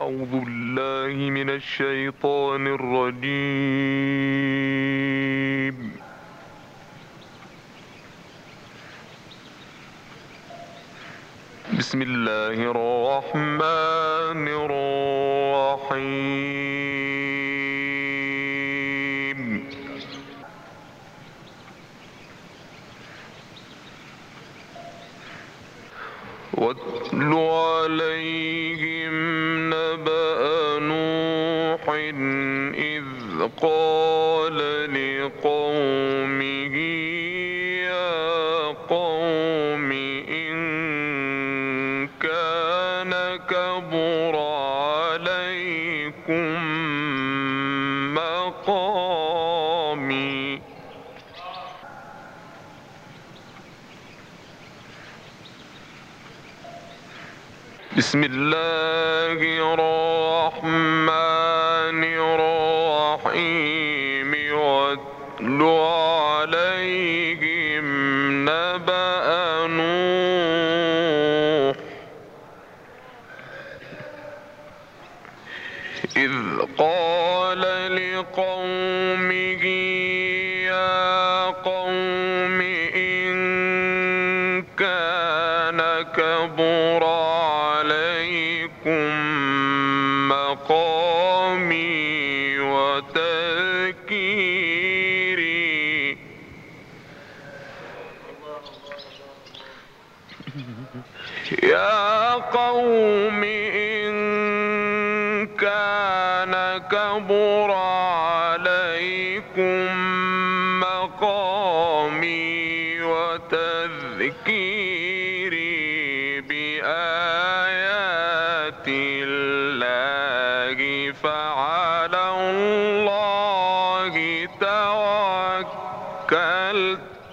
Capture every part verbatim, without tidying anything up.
أعوذ بالله من الشيطان الرجيم. بسم الله الرحمن الرحيم. واتل عليهم نبأ نوح إذ قال لقومه يا قوم إن كان كبر عليكم مقامي بسم الله الرحمن الرحيم. واتل عليهم نبأ نوح إذ قال لقومه يا قوم إن كان كبر عليكم مقامي وتذكيري يا قوم إن كان كبر عليكم مقامي وتذكيري بآيات الله فعلى الله توكلت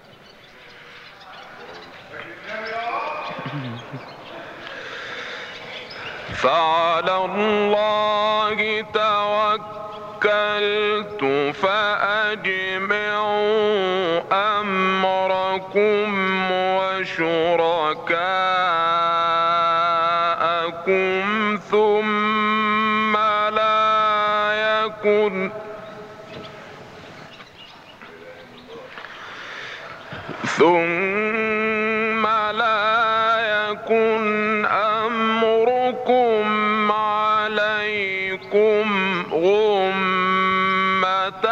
فعلى الله توكلت فأجمعوا أمركم وشركاءكم ثم لا يكن ثم لا يكن أمركم عليكم غمة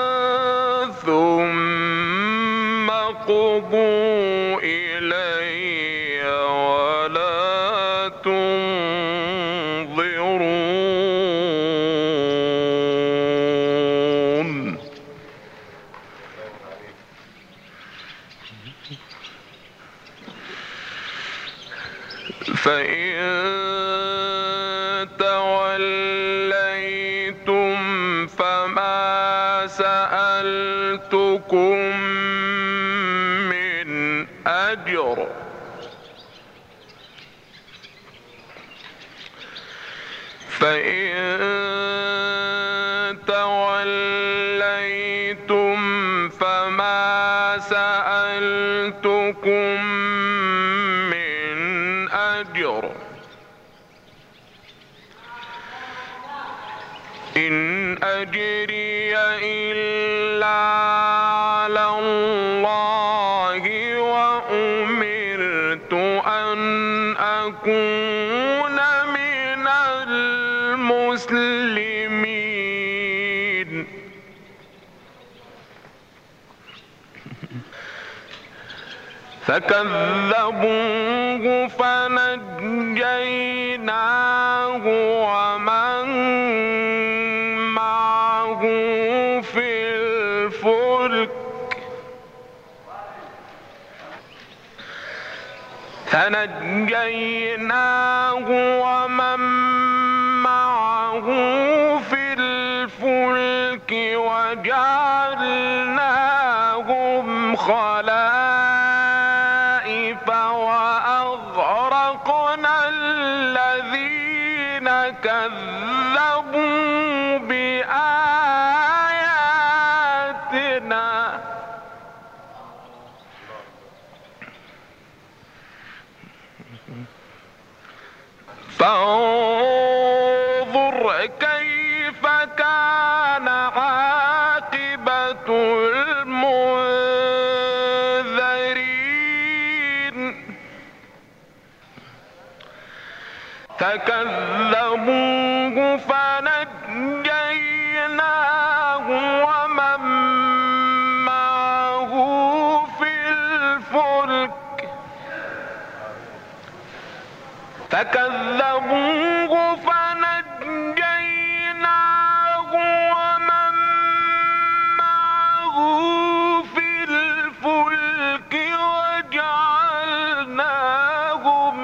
ثم قضوا إلي ولا تنظرون. فإن توليتم فما سألتكم من أجر فإن توليتم فما سألتكم من أجر إن أجري إلا على الله وأمرت أن أكون من المسلمين. فكذبوه فنجيناه ومن معه في الفلك فنجيناه ومن معه في الفلك وجعلناهم خلائف وأغرقنا الذين كذبوا بآياتنا فانظر كيف كان عاقبة المنذرين فكذبوه فنجيناه ومن معه في الفلك فكذبوه فنجيناه ومن معه في الفلك وجعلناهم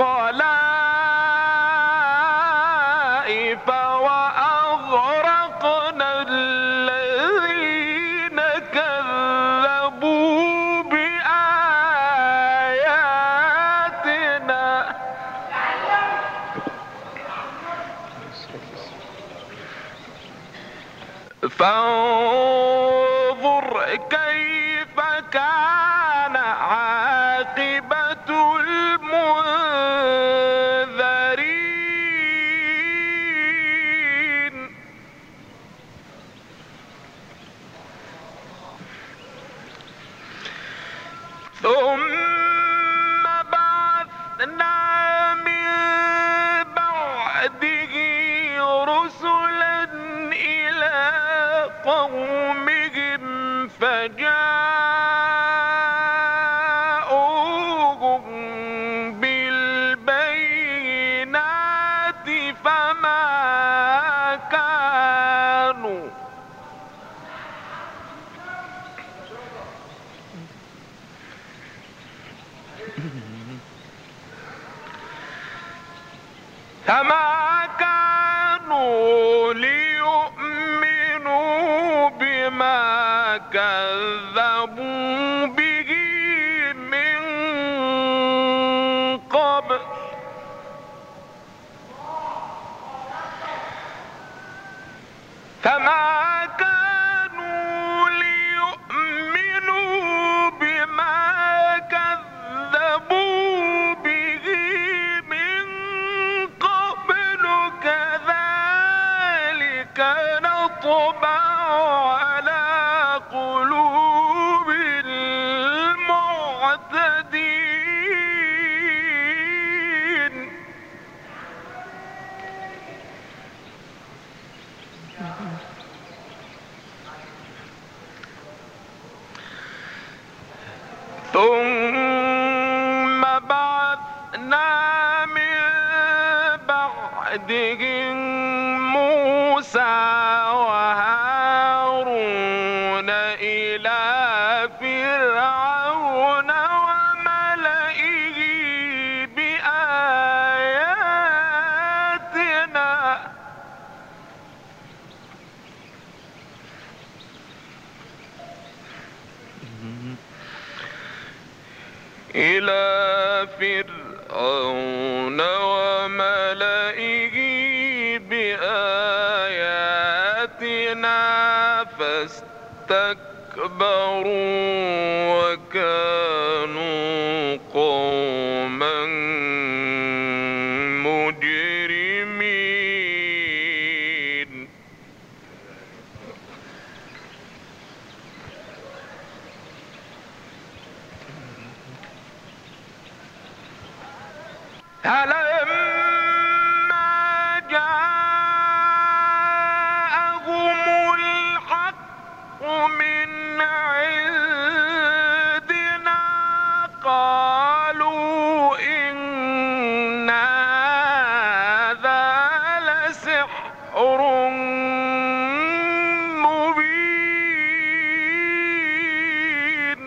خلائف وأغرقنا الذين كذبوا بآياتنا فانظر كيف كان عاقبة المنذرين ثم بعثنا من بعده رسلا إلى قومهم فجاءوهم بالبينات فما كانوا فما كانوا ليؤمنوا بما كذبوا به من قبل فما كانوا ليؤمنوا بما كذبوا به من قبل كذلك نطبع على قلوب المعتدين ثم بعثنا من بعدهم موسى وهارون إلى فرعون وملئه بآياتنا إلى فرعون وملئه بآياتنا فاستكبروا وكانوا قوما مجرمين فلما جاءهم الحق من عندنا قالوا إن هذا لسحر مبين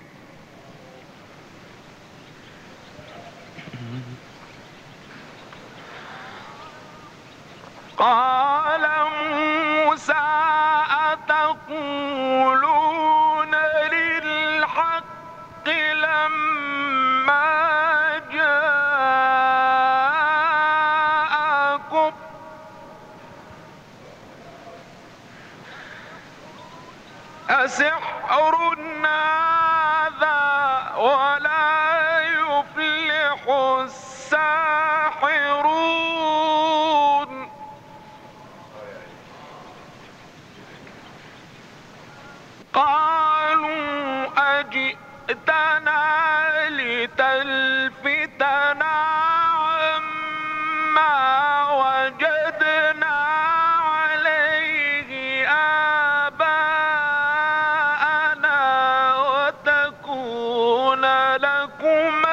قال موسى أتقولون للحق لما جاءكم أسحر هذا ولا يفلح الساحرون وجدنا عليه آباءنا وتكون لكما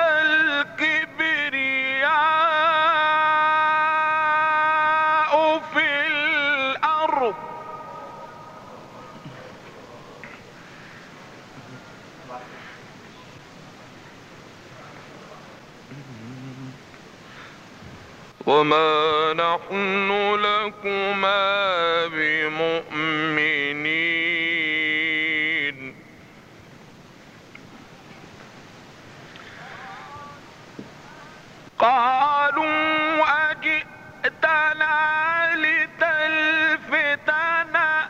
الكبرياء في الأرض وما نحن لكما بمؤمنين قالوا أجئتنا لتلفتنا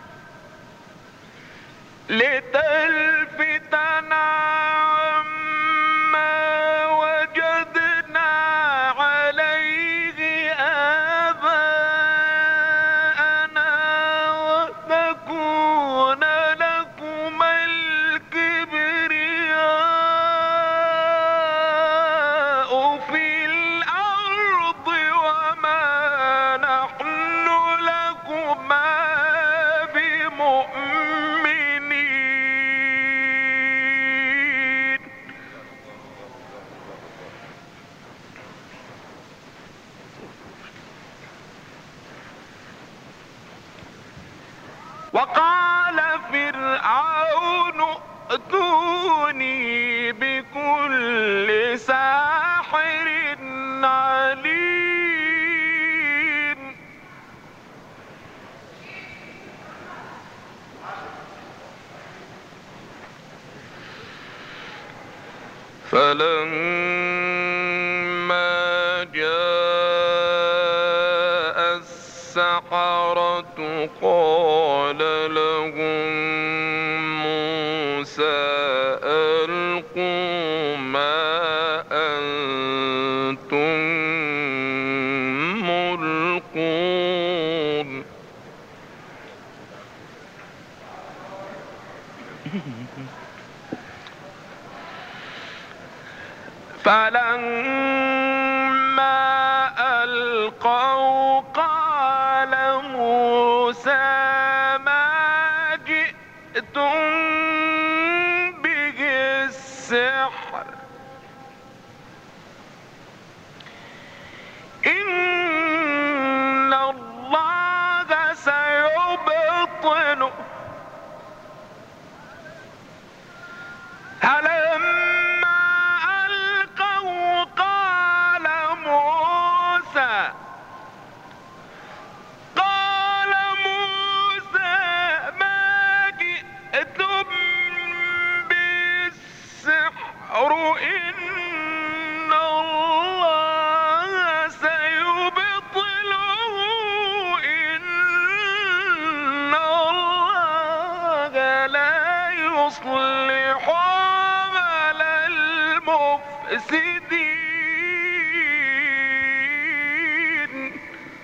لتلفتنا عما وجدنا عليه آباءنا وتكون لكما الكبرياء في الأرض وما نحن لكما بمؤمنين وقال فرعون ائتوني بكل ساحر عليم فلما جاء السحرة قال لهم موسى ألقوا ما أنتم ملقون فلما ألقوا قال موسى ما جئتم به السحر إن الله سيبطله فلما ألقوا قال موسى قال موسى ما جئتم بالسحر إن الله سيبطله إن الله لا يصلح عمل المفسدين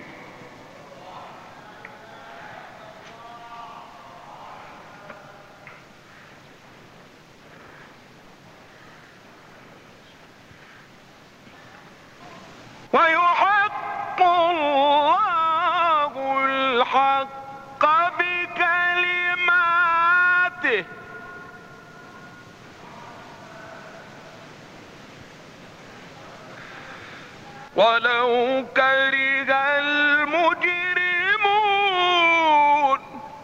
ويحق الله الحق بكلماته ولو كره المجرمون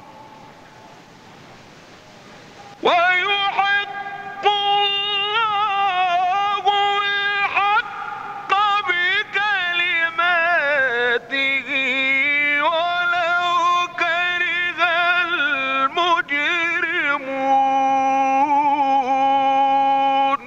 ويحق الله الحق بكلماته ولو كره المجرمون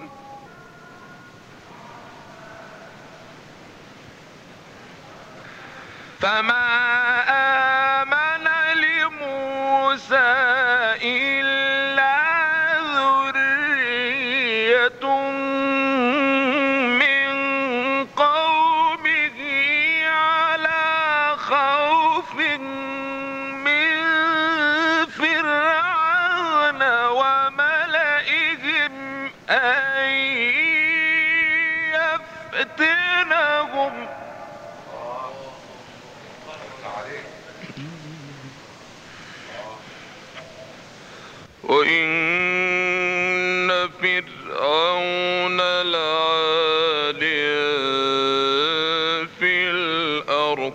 فما آمن لموسى إلا ذرية من قومه على خوف من فرعون وملئهم أن يفتنهم وإن فرعون لعال في الأرض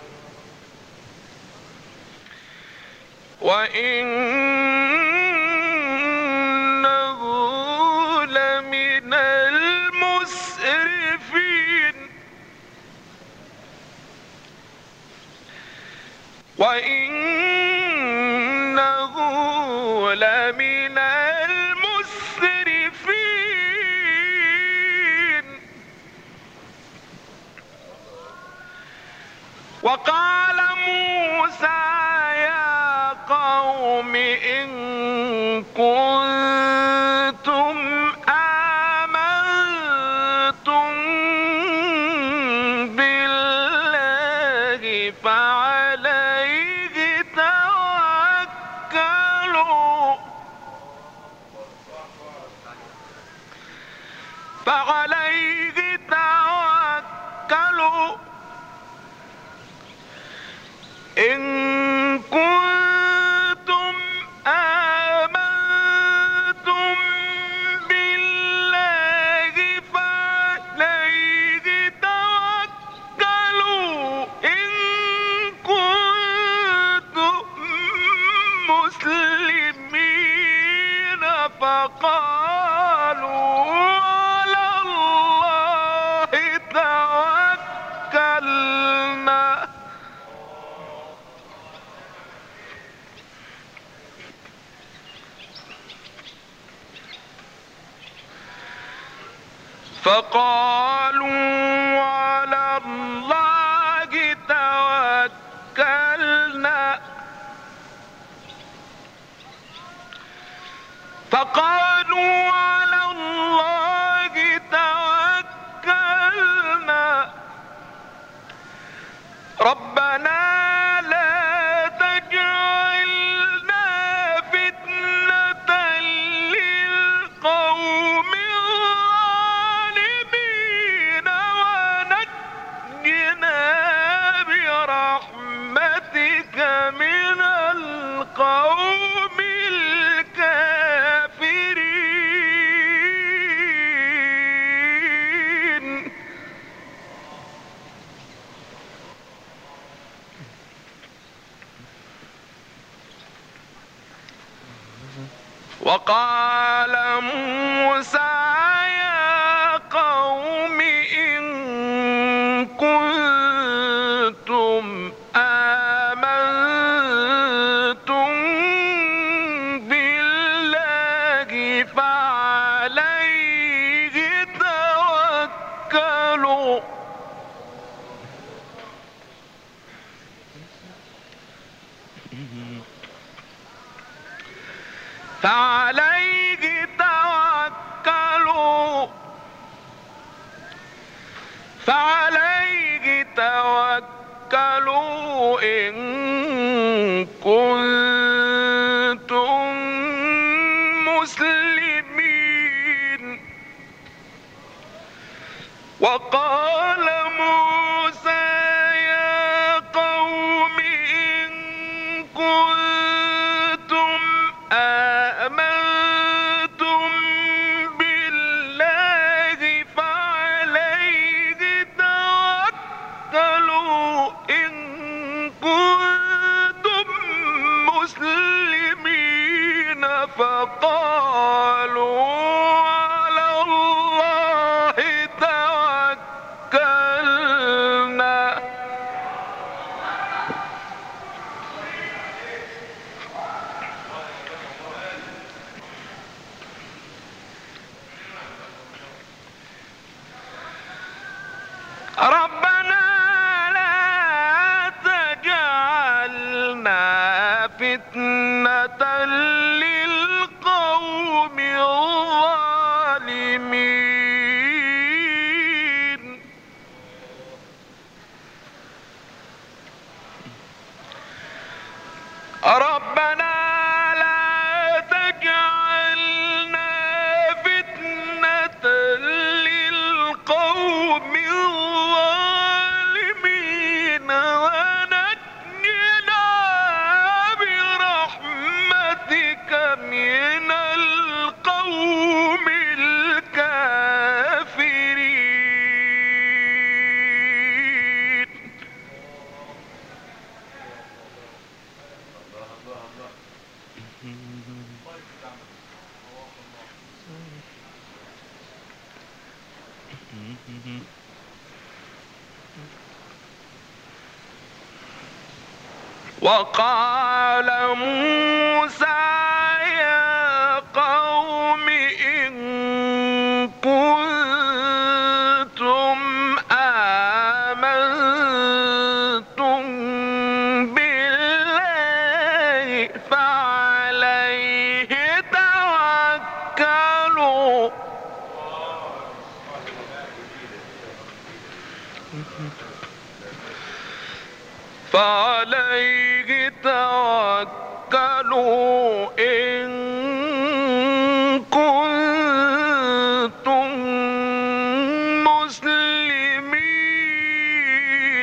وإنه لمن المسرفين وإنه لمن المسرفين وقال موسى يا قوم إن كنتم آمنتم بالله فعليه توكلوا فعليه توكلوا إن كنتم آمنتم بالله فعليه توكلوا إن كنتم مسلمين فقالوا على الله توكلنا فقالوا على الله توكلنا فقالوا على الله توكلنا ربنا لا تجعلنا فتنة للقوم الظالمين ونجنا برحمتك من القوم الكافرين وقال موسى يا قوم إن كنتم آمنتم بالله فعليه توكلوا فعليه توكلوا فعليه توكلوا إن كنتم مسلمين وقال موسى يا قوم إن كنتم آمنتم بالله فعليه توكلوا إن كنتم مسلمين فقالوا على الله توكلنا ربنا لا تجعلنا فتنة للقوم الظالمين ربنا لا تجعلنا فتنة للقوم الظالمين ونجنا برحمتك وقال موسى يا قوم إن كنتم آمنتم بالله فعليه توكلوا فعليه توكلوا إن كنتم مسلمين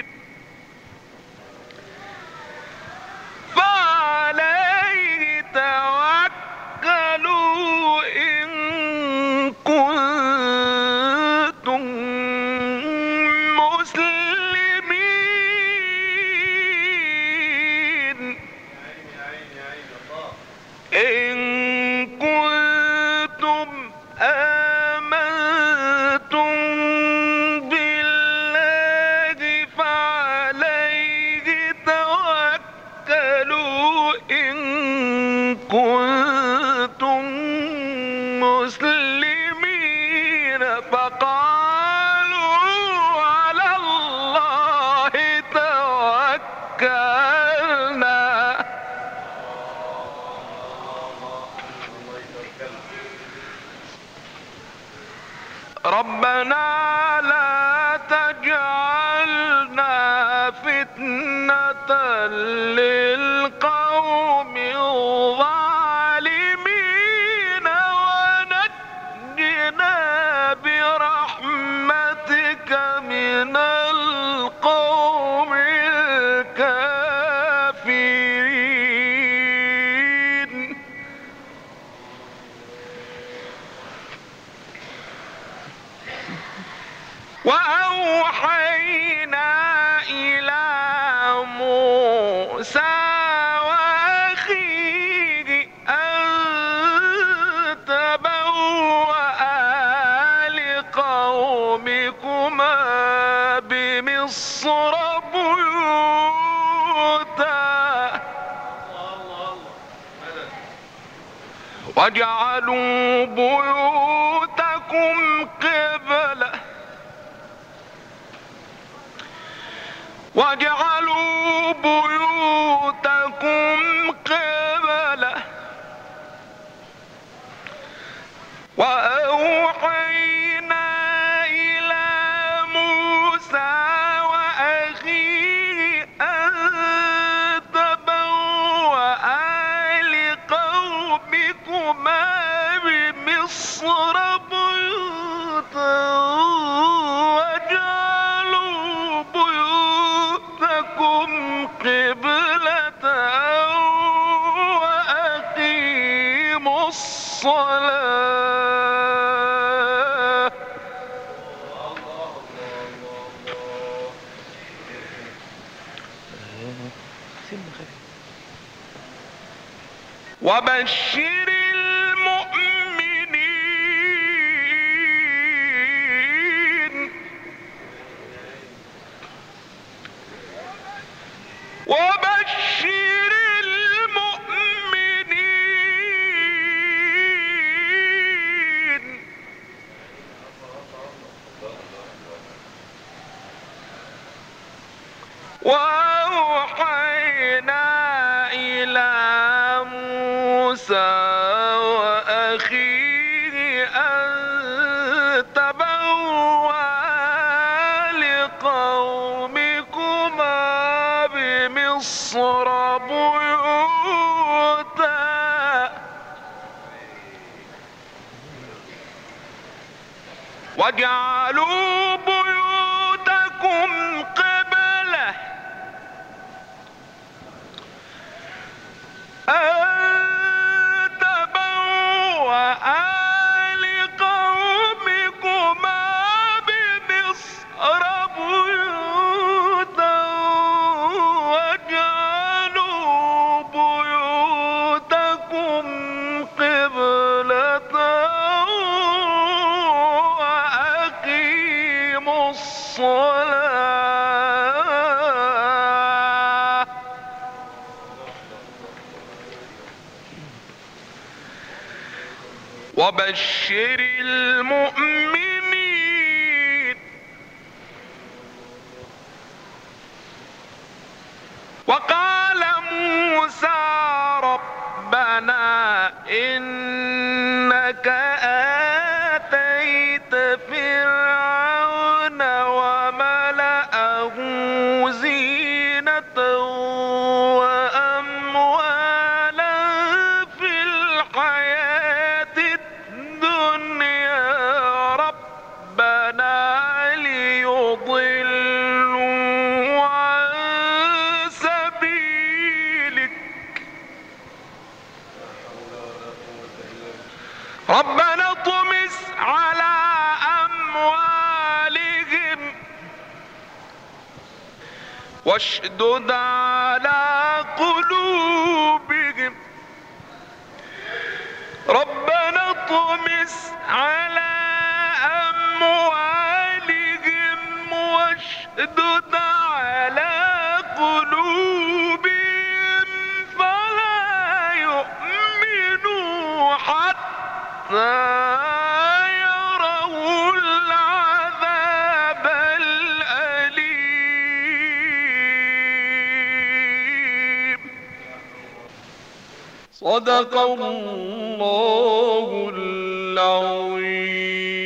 فعليه توكلوا إن كنتم إن كنتم آمنتم بالله فعليه توكلوا إن كنتم مسلمين فقالوا على الله توكلنا ربنا لا تجعلنا فتنة للقوم الظالمين ونجنا برحمتك من القوم الكافرين. وأوحينا إلى موسى وأخيه أن تبوأ لقومكما بمصر بيوتا واجعلوا بيوتكم قبلة واجعلوا بيوتكم قبلة وأوحينا إلى موسى وأخيه أن تبوأ لقومكما بمصر بيوتا واجعلوا بيوتكم قبلة وأقيموا الصلاة وبشر المؤمنين وبشر المؤمنين وأوحينا إلى موسى وأخيه أن تبوأ لقومكما بمصر بيوتا واجعلوا بيوتكم قبلة أن تبوأ لقومكما بمصر بيوتا واجعلوا بيوتكم قبلة وأقيموا وبشر المؤمنين. وقال موسى ربنا إنك آتيت فرعون وملأه زينة وأموالا في الحياة الدنيا ربنا ليضلوا عن سبيلك ربنا اطمس على أموالهم واشدد على قلوبهم ربنا اطمس على أموالهم واشدد على قلوبهم فلا يؤمنوا حتى يروا العذاب الأليم. صدق الله العظيم.